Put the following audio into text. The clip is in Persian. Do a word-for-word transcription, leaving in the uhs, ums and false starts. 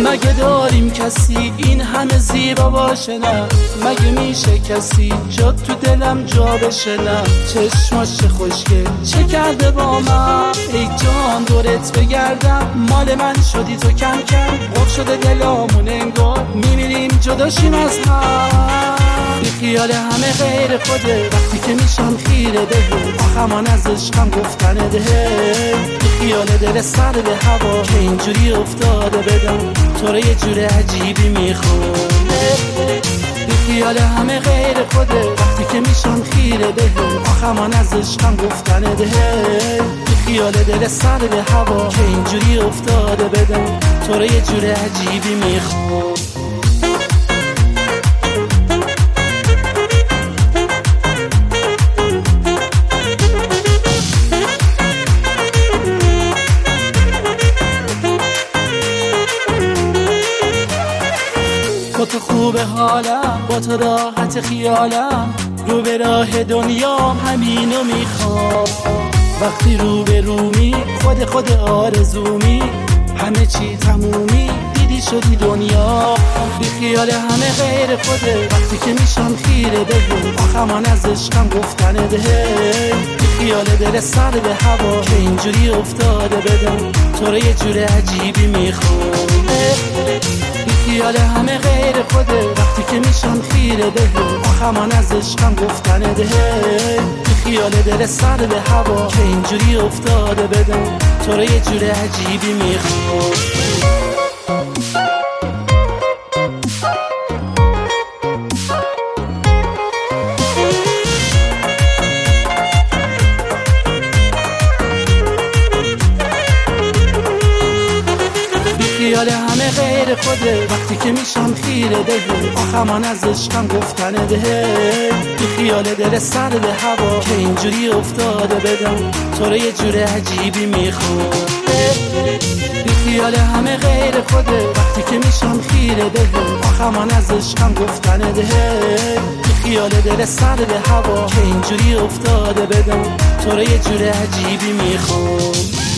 مگه داریم کسی این همه زیبا باشه؟ نه مگه میشه کسی جا تو دلم جا بشه؟ نه چشماش خوشگل چه کرده با من؟ ای جان دورت بگردم مال من شدی تو کم کم، قف شده دلامون انگار میمیریم جداشیم از هم. بی خیال همه غیر خوده وقتی که میشم خیره به آخه من از عشقم گفتنه ده. بی خیال دل سر به هوا که اینجوری افتاده بدم تو رو یه جور عجیبی میخونه. بی خیال همه غیر خوده وقتی که میشم خیره به آخه من از عشقم گفتنه ده. بی خیال دل سر به هوا که اینجوری افتاده بدم تو رو یه جور عجیبی میخونه. با تو خوب حالم با تو راحت خیالم، رو به راه دنیام همینو میخوام. وقتی رو به رومی خود خود آرزومی، همه چی تمومی دیدی شدی دنیا. بی خیال همه غیر خوده وقتی که میشم خیره به آخه من از عشقم گفتنه ده. بی خیال دل سر به هوا که اینجوری افتاده بدم تو رو یه جور عجیبی میخونه. بی خیال همه غیر خوده وقتی که میشم خیره به آخه من از عشقم گفتنه ده. بی خیال دل سر به هوا که اینجوری افتاده بدم تو رو یه جور عجیبی میخونه. خیال همه غیر خوده وقتی که میشم خیره به آخه من از عشقم گفتنه ده. بی خیال دل سر به هوا که اینجوری افتاده بدم تو رو یه جور عجیبی میخونه. بی خیال همه غیر خوده وقتی که میشم خیره به آخه من از عشقم گفتنه ده. بی خیال دل سر به هوا که اینجوری افتاده بدم تو رو یه جور عجیبی میخونه.